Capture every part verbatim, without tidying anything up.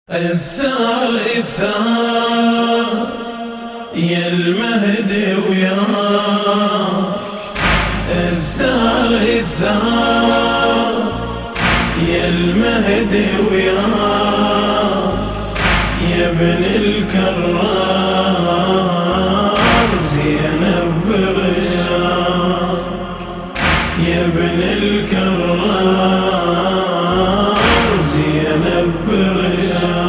الثار الثار يا المهدي وياك، الثار الثار يا المهدي وياك، يا ابن الكرار زينب برجاك، يا ابن الكرار زينب برجاك.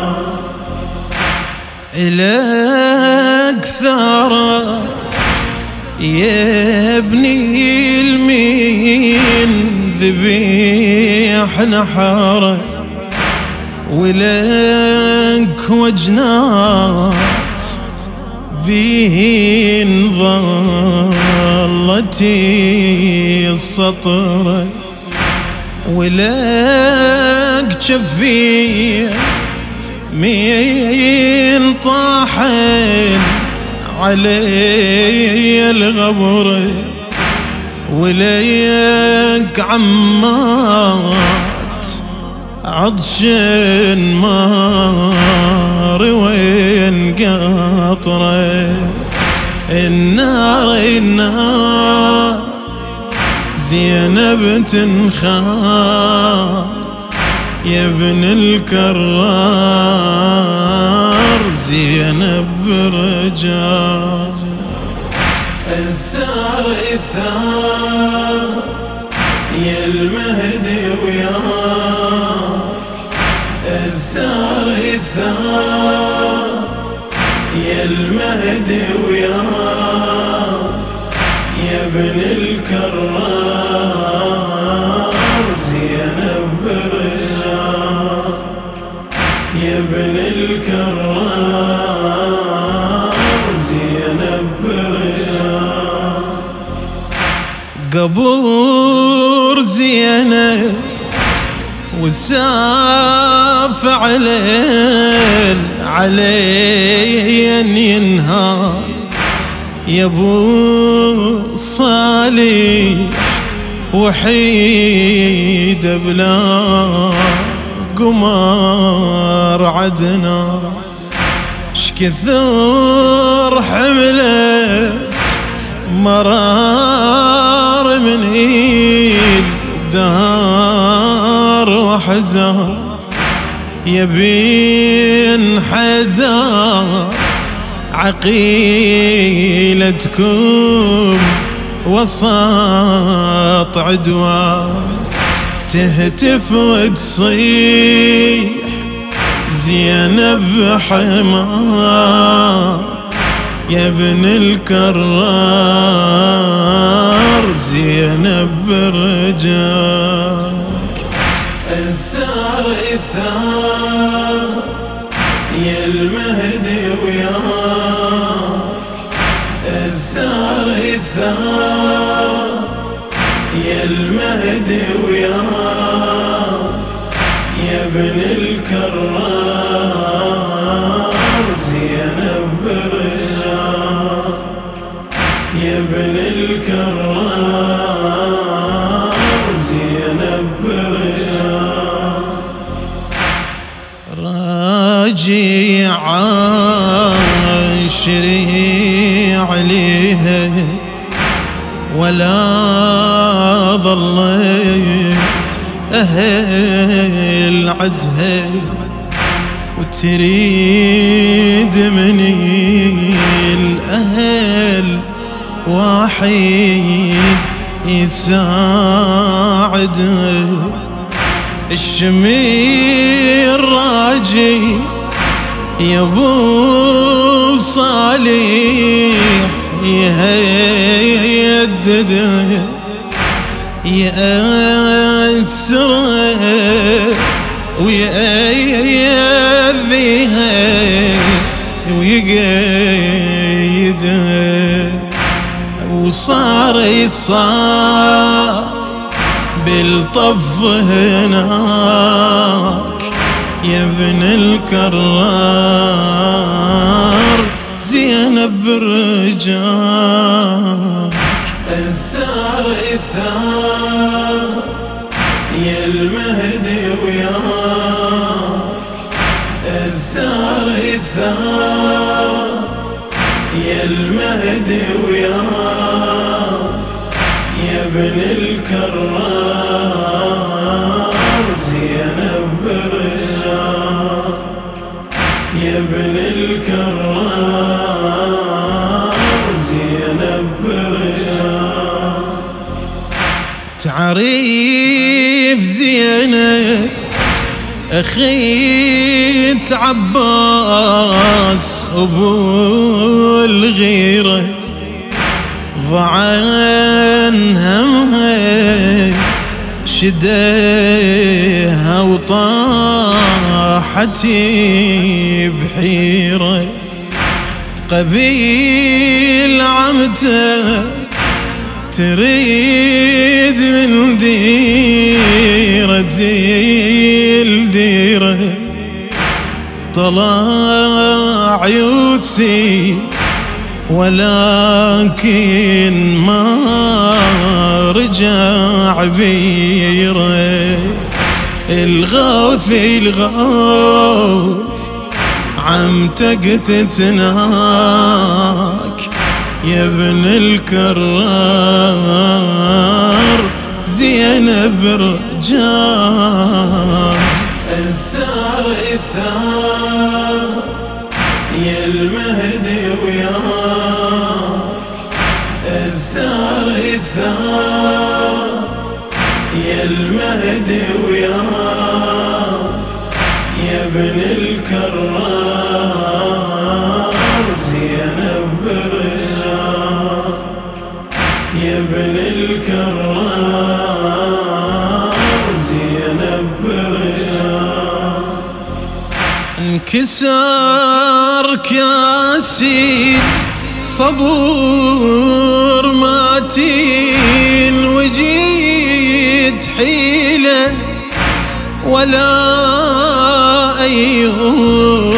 إلك ثارت يا ابني المين ذبيح نحارة، ولك وجنات بين ظلتي السطرة، ولك جفين مين طاحن علي الغبرة، وليك عمات عطشن مار وين قطرة. النار النار زينب تنخار، يا ابن الكرار زينب برجاك. الثار الثار يا المهدي وياك، الثار الثار يا المهدي وياك، يا ابن الكرار زينب برجاك، يا ابن الكرار زينب برجاك. قبور زينب وساف عليل علين ينهار، يا ابو صالح وحيد بلا قمر عدنا، شكثر حملت مرار من الدار وحزان، يبين حدار عقيلتكم وسط عدوان، تهتف وتصيح زينب حمار، يا ابن الكرار زينب برجاك. الثار الثار يا المهدي وياك، الثار الثار يا المهدي وياك، يا ابن الكرار زينب برجاك، يا ابن الكرار زينب برجاك. راجي عاشري عليها ولا ظليت أهل عدها، وتريد مني الأهل واحد يساعدها. الشمير راجي يا ابو صالح يهدده يأسره ويأذيها ويقيدها، وصار يصار بالطف هناك، يا ابن الكرار زينب برجاك. الثار الثار يا المهدي وياك، الثار الثار يا المهدي ويا يا ابن الكرار زينب برجار يا ابن الكرار زينب برجار. تعريف زينب أخيت عباس أبو الغيرة ضعن همها شديها وطاحت بحيرة قبيل عمتك تريد من ديرة الديرة طلع يوسف ولكن ما رجع بيره. الغوث الغوث عمتك تتناك يا ابن الكرار زينب رجال. الثار الثار يا المهدي ويا الثار الثار يا المهدي ويا يا ابن الكرار زينب برجال يا ابن الكرار زينب برجال. انكسر كاسين صبور ماتين وجيت حيلة ولا أيوب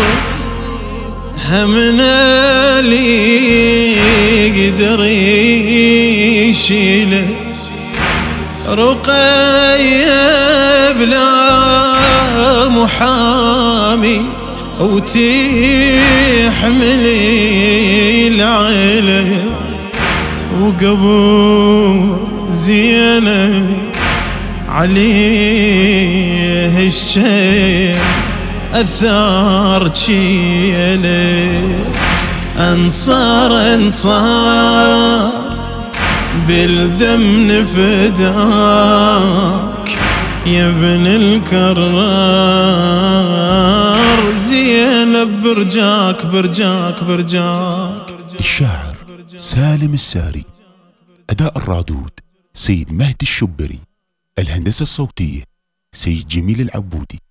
همنا لي يقدر يشيله. رقية بلا محامي وتحمل العيلة وقبو زينب عليه الشيء الثار تشيله. انصار انصار بالدم نفداك يا ابن الكرار زينب برجاك برجاك برجاك. الشاعر سالم الساري، أداء الرادود سيد مهدي الشبري، الهندسة الصوتية سيد جميل العبودي.